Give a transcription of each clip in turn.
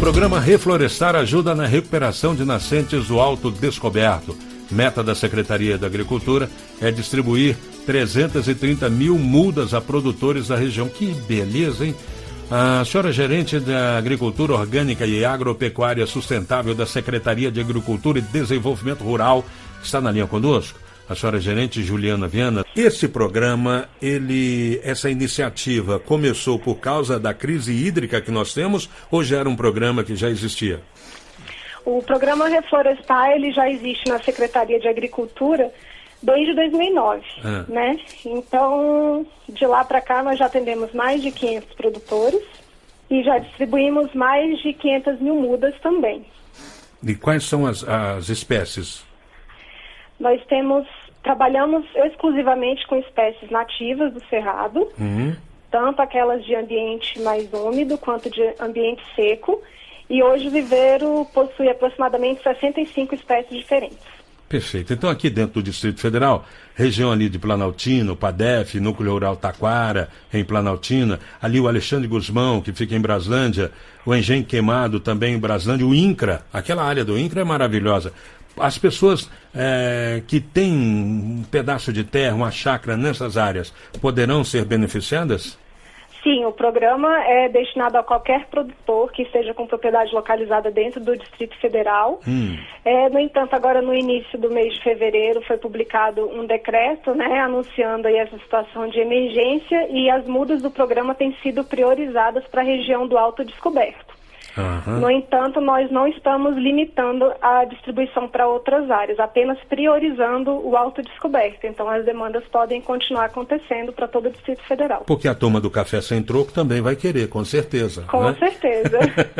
programa Reflorestar ajuda na recuperação de nascentes do Alto Descoberto. Meta da Secretaria da Agricultura é distribuir 330 mil mudas a produtores da região. Que beleza, hein? A senhora gerente da Agricultura Orgânica e Agropecuária Sustentável da Secretaria de Agricultura e Desenvolvimento Rural está na linha conosco. A senhora gerente Juliana Viana. Esse programa, essa iniciativa começou por causa da crise hídrica que nós temos ou já era um programa que já existia? O programa Reflorestar, ele já existe na Secretaria de Agricultura desde 2009, né? Então, de lá para cá, nós já atendemos mais de 500 produtores e já distribuímos mais de 500 mil mudas também. E quais são as espécies? Nós trabalhamos exclusivamente com espécies nativas do Cerrado, tanto aquelas de ambiente mais úmido quanto de ambiente seco, e hoje o viveiro possui aproximadamente 65 espécies diferentes. Perfeito. Então aqui dentro do Distrito Federal, região ali de Planaltina, Padef, Núcleo Rural Taquara, em Planaltina, ali o Alexandre Guzmão, que fica em Braslândia, o Engenho Queimado também em Braslândia, o INCRA, aquela área do INCRA é maravilhosa. As pessoas que têm um pedaço de terra, uma chácara nessas áreas, poderão ser beneficiadas? Sim, o programa é destinado a qualquer produtor que esteja com propriedade localizada dentro do Distrito Federal. No entanto, agora no início do mês de fevereiro foi publicado um decreto, né, anunciando aí essa situação de emergência, e as mudas do programa têm sido priorizadas para a região do Alto Descoberto. No entanto, nós não estamos limitando a distribuição para outras áreas, apenas priorizando o Alto Descoberto. Então, as demandas podem continuar acontecendo para todo o Distrito Federal. Porque a turma do Café Sem Troco também vai querer, com certeza. Com certeza.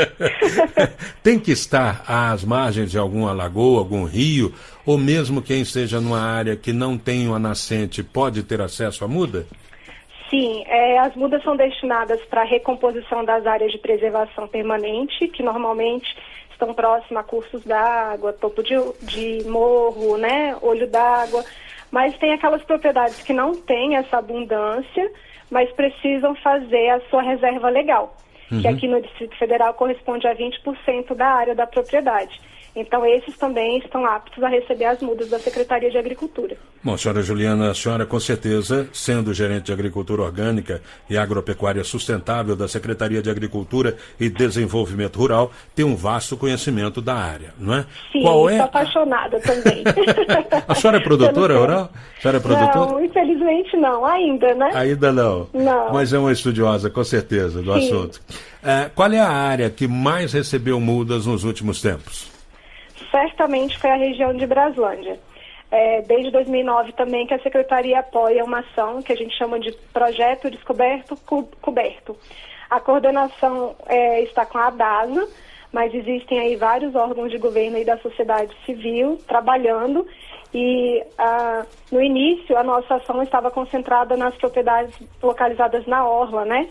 Tem que estar às margens de alguma lagoa, algum rio, ou mesmo quem esteja numa área que não tem uma nascente pode ter acesso à muda? Sim, as mudas são destinadas para a recomposição das áreas de preservação permanente, que normalmente estão próximas a cursos d'água, topo de morro, né, olho d'água, mas tem aquelas propriedades que não têm essa abundância, mas precisam fazer a sua reserva legal, que aqui no Distrito Federal corresponde a 20% da área da propriedade. Então, esses também estão aptos a receber as mudas da Secretaria de Agricultura. Bom, senhora Juliana, a senhora com certeza, sendo gerente de Agricultura Orgânica e Agropecuária Sustentável da Secretaria de Agricultura e Desenvolvimento Rural, tem um vasto conhecimento da área, não é? Sim, estou apaixonada também. A senhora é produtora rural? A senhora é produtora? Não, infelizmente não, ainda, né? Ainda não? Não. Mas é uma estudiosa, com certeza, do assunto. Qual é a área que mais recebeu mudas nos últimos tempos? Certamente foi a região de Braslândia. Desde 2009 também que a Secretaria apoia uma ação que a gente chama de Projeto Descoberto Coberto. A coordenação está com a ADASA, mas existem aí vários órgãos de governo e da sociedade civil trabalhando, e no início a nossa ação estava concentrada nas propriedades localizadas na orla, né,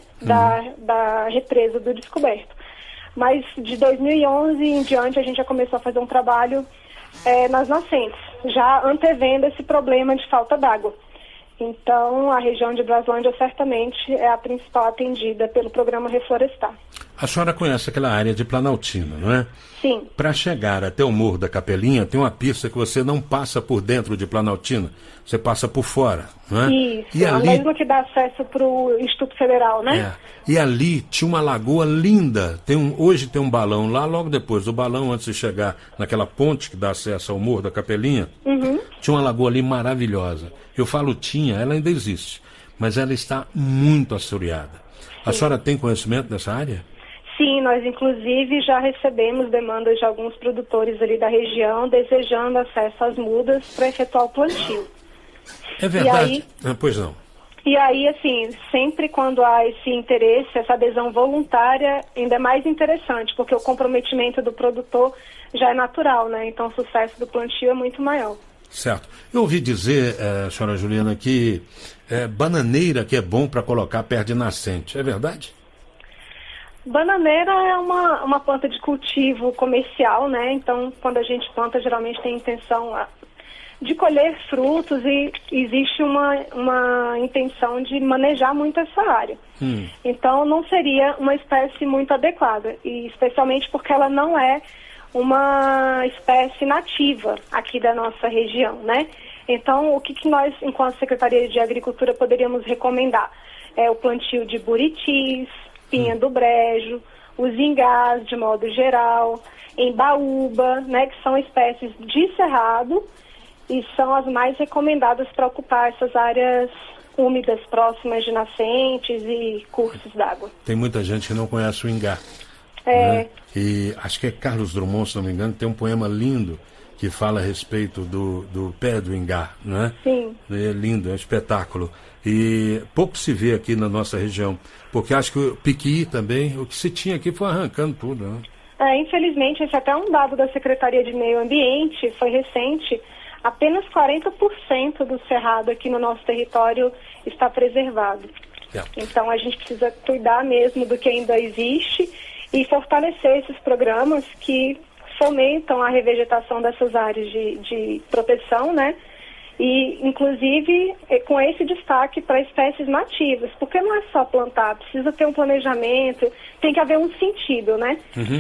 da represa do Descoberto. Mas de 2011 em diante a gente já começou a fazer um trabalho nas nascentes, já antevendo esse problema de falta d'água. Então, a região de Braslândia certamente é a principal atendida pelo programa Reflorestar. A senhora conhece aquela área de Planaltina, não é? Sim. Para chegar até o Morro da Capelinha, tem uma pista que você não passa por dentro de Planaltina, você passa por fora, não é? Isso, e ali... mesmo que dá acesso para o Instituto Federal, né? E ali tinha uma lagoa linda. Hoje tem um balão lá, logo depois do balão, antes de chegar naquela ponte que dá acesso ao Morro da Capelinha, tinha uma lagoa ali maravilhosa. Eu falo tinha, ela ainda existe, mas ela está muito assoreada. A senhora tem conhecimento dessa área? Sim, nós inclusive já recebemos demandas de alguns produtores ali da região desejando acesso às mudas para efetuar o plantio. É verdade? Pois não. E aí, assim, sempre quando há esse interesse, essa adesão voluntária, ainda é mais interessante, porque o comprometimento do produtor já é natural, né? Então o sucesso do plantio é muito maior. Certo. Eu ouvi dizer, senhora Juliana, que bananeira que é bom para colocar perto de nascente. É verdade? Bananeira é uma planta de cultivo comercial, né? Então, quando a gente planta, geralmente tem intenção de colher frutos e existe uma intenção de manejar muito essa área. Então não seria uma espécie muito adequada, e especialmente porque ela não é uma espécie nativa aqui da nossa região, né? Então o que nós, enquanto Secretaria de Agricultura, poderíamos recomendar? É o plantio de buritis, pinha do brejo, os ingás de modo geral, embaúba, né, que são espécies de cerrado e são as mais recomendadas para ocupar essas áreas úmidas próximas de nascentes e cursos d'água. Tem muita gente que não conhece o ingá. Né? E acho que é Carlos Drummond, se não me engano, tem um poema lindo que fala a respeito do pé do ingá, né? Sim. É lindo, é um espetáculo. E pouco se vê aqui na nossa região, porque acho que o piqui também, o que se tinha aqui foi arrancando tudo, né? Infelizmente, esse é até um dado da Secretaria de Meio Ambiente, foi recente, apenas 40% do cerrado aqui no nosso território está preservado. Então a gente precisa cuidar mesmo do que ainda existe e fortalecer esses programas que fomentam a revegetação dessas áreas de proteção, né? E, inclusive, com esse destaque para espécies nativas, porque não é só plantar, precisa ter um planejamento, tem que haver um sentido, né?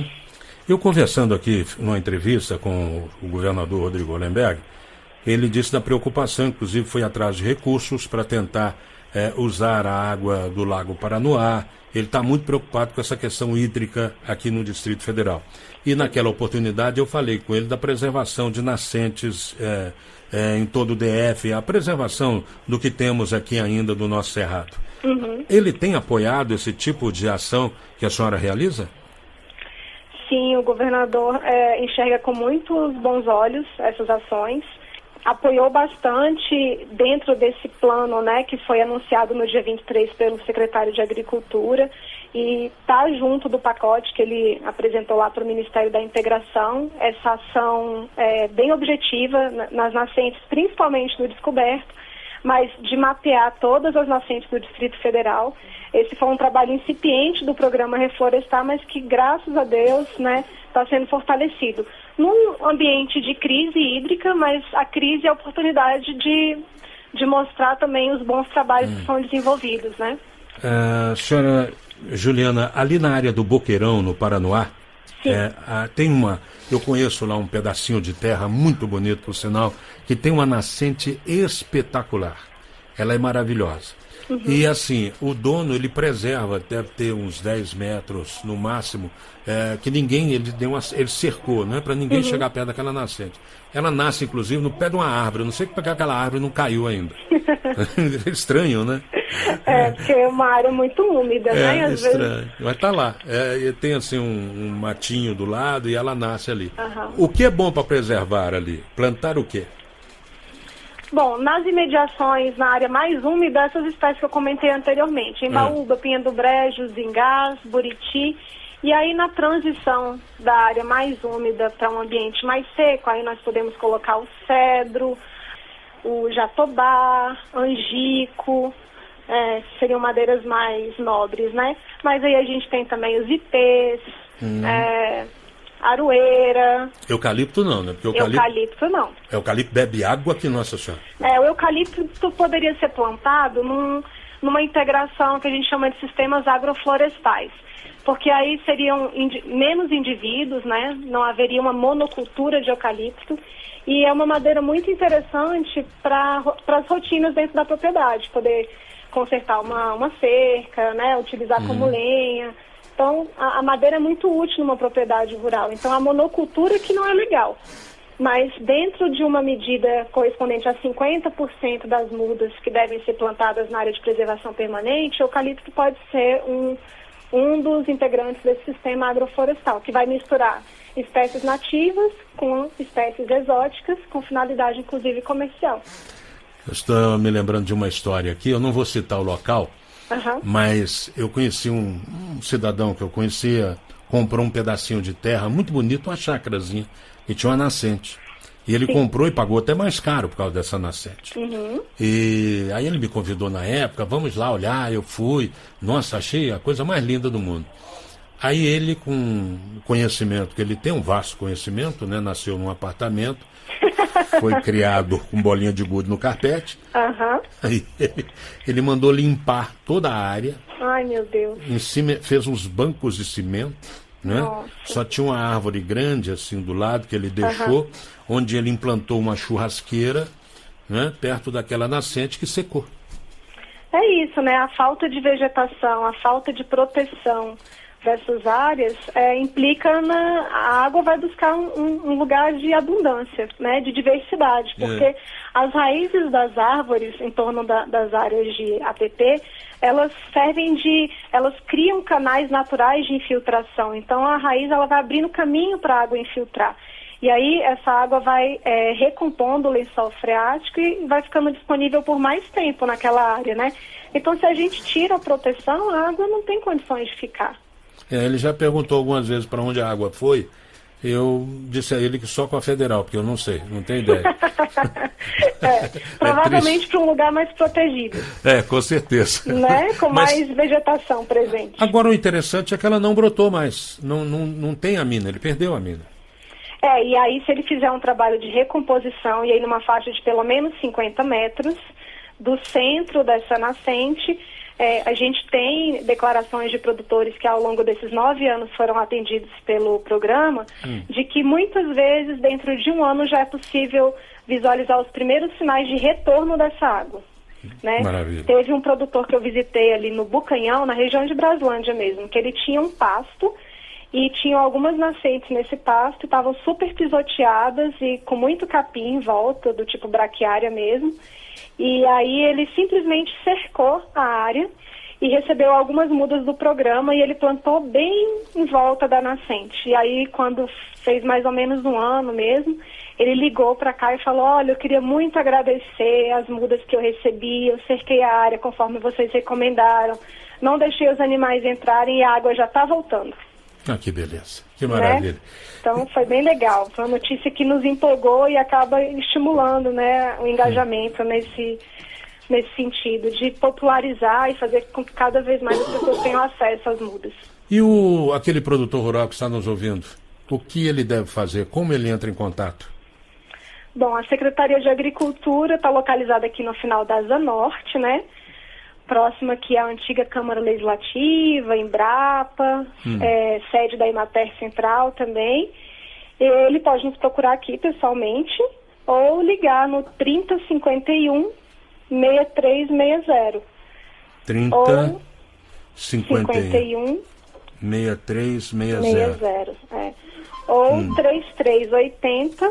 Eu conversando aqui numa entrevista com o governador Rodrigo Hollenberg, ele disse da preocupação, inclusive foi atrás de recursos para tentar usar a água do Lago Paranoá. Ele está muito preocupado com essa questão hídrica aqui no Distrito Federal. E naquela oportunidade eu falei com ele da preservação de nascentes em todo o DF, a preservação do que temos aqui ainda do nosso cerrado. Ele tem apoiado esse tipo de ação que a senhora realiza? Sim, o governador enxerga com muitos bons olhos essas ações. Apoiou bastante dentro desse plano, né, que foi anunciado no dia 23 pelo secretário de Agricultura e está junto do pacote que ele apresentou lá para o Ministério da Integração. Essa ação é bem objetiva nas nascentes, principalmente no descoberto, mas de mapear todas as nascentes do Distrito Federal. Esse foi um trabalho incipiente do programa Reflorestar, mas que, graças a Deus, né, está sendo fortalecido. Num ambiente de crise hídrica, mas a crise é a oportunidade de mostrar também os bons trabalhos que são desenvolvidos, né? Senhora Juliana, ali na área do Boqueirão, no Paranoá, tem eu conheço lá um pedacinho de terra muito bonito, por sinal, que tem uma nascente espetacular. Ela é maravilhosa. E assim, o dono, ele preserva, deve ter uns 10 metros no máximo, que ninguém, ele cercou, né, para ninguém chegar perto daquela nascente. Ela nasce, inclusive, no pé de uma árvore. Eu não sei porque aquela árvore não caiu ainda. É estranho, né? Porque é uma área muito úmida, né? Às estranho. vezes... Mas tá lá. Tem assim um matinho do lado e ela nasce ali. O que é bom para preservar ali? Plantar o quê? Bom, nas imediações, na área mais úmida, essas espécies que eu comentei anteriormente, embaúba, pinha do brejo, zingás, buriti. E aí, na transição da área mais úmida para um ambiente mais seco, aí nós podemos colocar o cedro, o jatobá, angico, seriam madeiras mais nobres, né? Mas aí a gente tem também os ipês, aroeira. Eucalipto não, né? Porque eucalipto não. Eucalipto bebe água que Nossa Senhora. O eucalipto poderia ser plantado numa integração que a gente chama de sistemas agroflorestais. Porque aí seriam menos indivíduos, né? Não haveria uma monocultura de eucalipto. E é uma madeira muito interessante para as rotinas dentro da propriedade. Poder consertar uma cerca, né? Utilizar como lenha. Então, a madeira é muito útil numa propriedade rural. Então, a monocultura que não é legal. Mas dentro de uma medida correspondente a 50% das mudas que devem ser plantadas na área de preservação permanente, o eucalipto pode ser um dos integrantes desse sistema agroflorestal, que vai misturar espécies nativas com espécies exóticas, com finalidade inclusive comercial. Eu estou me lembrando de uma história aqui, eu não vou citar o local, mas eu conheci um cidadão que eu conhecia, comprou um pedacinho de terra muito bonito, uma chácarazinha, e tinha uma nascente. E ele comprou e pagou até mais caro por causa dessa nascente. E aí ele me convidou na época, vamos lá olhar, eu fui. Nossa, achei a coisa mais linda do mundo. Aí ele, com conhecimento, que ele tem um vasto conhecimento, né, nasceu num apartamento, foi criado com bolinha de gude no carpete. Aham. Aí ele mandou limpar toda a área. Ai, meu Deus. Em cima fez uns bancos de cimento, né? Nossa. Só tinha uma árvore grande assim do lado que ele deixou, onde ele implantou uma churrasqueira, né? Perto daquela nascente que secou. É isso, né? A falta de vegetação, a falta de proteção dessas áreas implica a água vai buscar um lugar de abundância, né? De diversidade, porque as raízes das árvores em torno das áreas de APP, elas criam canais naturais de infiltração. Então a raiz ela vai abrindo caminho para a água infiltrar. E aí essa água vai recompondo o lençol freático e vai ficando disponível por mais tempo naquela área, né? Então se a gente tira a proteção, a água não tem condições de ficar. Ele já perguntou algumas vezes para onde a água foi. Eu disse a ele que só com a Federal, porque eu não sei, não tenho ideia. Provavelmente para um lugar mais protegido. Com certeza. Né? Com mais vegetação presente. Agora o interessante é que ela não brotou mais. Não tem a mina, ele perdeu a mina. E aí se ele fizer um trabalho de recomposição, e aí numa faixa de pelo menos 50 metros do centro dessa nascente, a gente tem declarações de produtores que ao longo desses 9 anos foram atendidos pelo programa, de que muitas vezes dentro de um ano já é possível visualizar os primeiros sinais de retorno dessa água. Né? Maravilha. Teve um produtor que eu visitei ali no Bucanhão, na região de Braslândia mesmo, que ele tinha um pasto e tinham algumas nascentes nesse pasto, estavam super pisoteadas e com muito capim em volta, do tipo braquiária mesmo. E aí ele simplesmente cercou a área e recebeu algumas mudas do programa e ele plantou bem em volta da nascente. E aí quando fez mais ou menos um ano mesmo, ele ligou para cá e falou: olha, eu queria muito agradecer as mudas que eu recebi, eu cerquei a área conforme vocês recomendaram, não deixei os animais entrarem e a água já está voltando. Ah, que beleza, que maravilha. Né? Então foi bem legal, foi uma notícia que nos empolgou e acaba estimulando, né, o engajamento nesse sentido, de popularizar e fazer com que cada vez mais as pessoas tenham acesso às mudas. E aquele produtor rural que está nos ouvindo, o que ele deve fazer? Como ele entra em contato? Bom, a Secretaria de Agricultura está localizada aqui no final da Asa Norte, né? Próxima aqui à antiga Câmara Legislativa, Embrapa, sede da Emater Central também. Ele pode nos procurar aqui pessoalmente ou ligar no 3051 6360. 30 51 6360. Ou 3380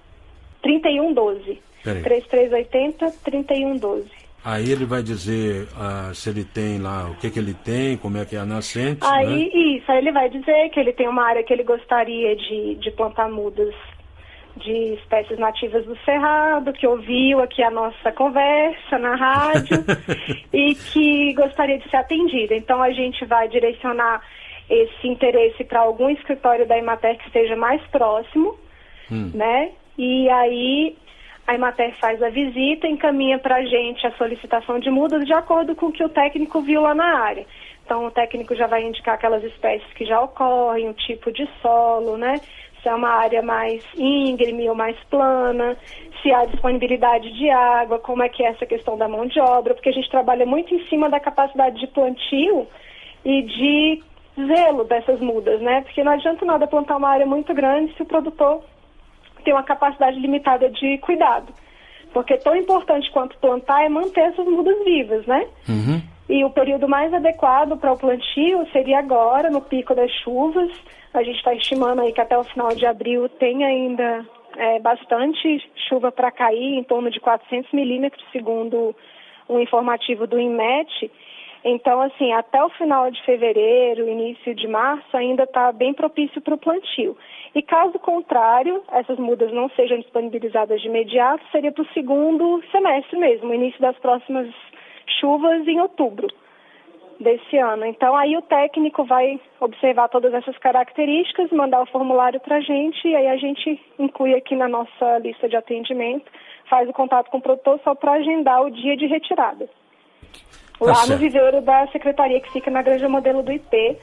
3112. 3380 3112. Aí ele vai dizer se ele tem lá, o que ele tem, como é que é a nascente. Aí, né? Isso, aí ele vai dizer que ele tem uma área que ele gostaria de plantar mudas de espécies nativas do Cerrado, que ouviu aqui a nossa conversa na rádio e que gostaria de ser atendida. Então a gente vai direcionar esse interesse para algum escritório da Emater que esteja mais próximo, né? E aí a Emater faz a visita e encaminha para a gente a solicitação de mudas de acordo com o que o técnico viu lá na área. Então, o técnico já vai indicar aquelas espécies que já ocorrem, o tipo de solo, né? Se é uma área mais íngreme ou mais plana, se há disponibilidade de água, como é que é essa questão da mão de obra, porque a gente trabalha muito em cima da capacidade de plantio e de zelo dessas mudas, né? Porque não adianta nada plantar uma área muito grande se o produtor tem uma capacidade limitada de cuidado. Porque tão importante quanto plantar é manter essas mudas vivas, né? E o período mais adequado para o plantio seria agora, no pico das chuvas. A gente está estimando aí que até o final de abril tem ainda bastante chuva para cair, em torno de 400 milímetros, segundo um informativo do INMET. Então, assim, até o final de fevereiro, início de março, ainda está bem propício para o plantio. E caso contrário, essas mudas não sejam disponibilizadas de imediato, seria para o segundo semestre mesmo, início das próximas chuvas em outubro desse ano. Então, aí o técnico vai observar todas essas características, mandar o formulário para a gente, e aí a gente inclui aqui na nossa lista de atendimento, faz o contato com o produtor só para agendar o dia de retirada. Lá no viveiro da secretaria, que fica na Granja Modelo do IP,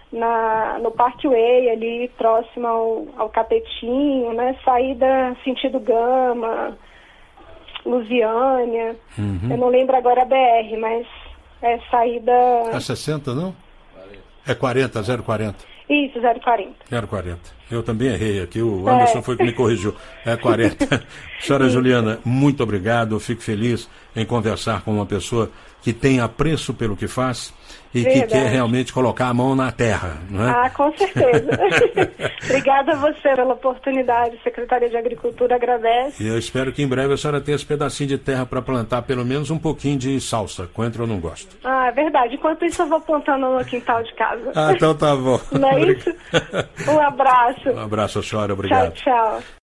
no Parkway, ali próximo ao Capetinho, né? Saída sentido Gama, Lusiânia. Eu não lembro agora a BR, mas é saída... É 60, não? É 40, 040. Isso, 040. 040. Eu também errei aqui, o Anderson foi que me corrigiu. É 40. Senhora Juliana, muito obrigado. Eu fico feliz em conversar com uma pessoa que tem apreço pelo que faz e que quer realmente colocar a mão na terra, não é? Ah, com certeza. Obrigada a você pela oportunidade. Secretaria de Agricultura agradece. E eu espero que em breve a senhora tenha esse pedacinho de terra para plantar pelo menos um pouquinho de salsa. Coentro eu não gosto. Ah, é verdade. Enquanto isso eu vou plantando no quintal de casa. Ah, então tá bom. Não é isso? Um abraço. Um abraço, senhora. Obrigado. Tchau, tchau.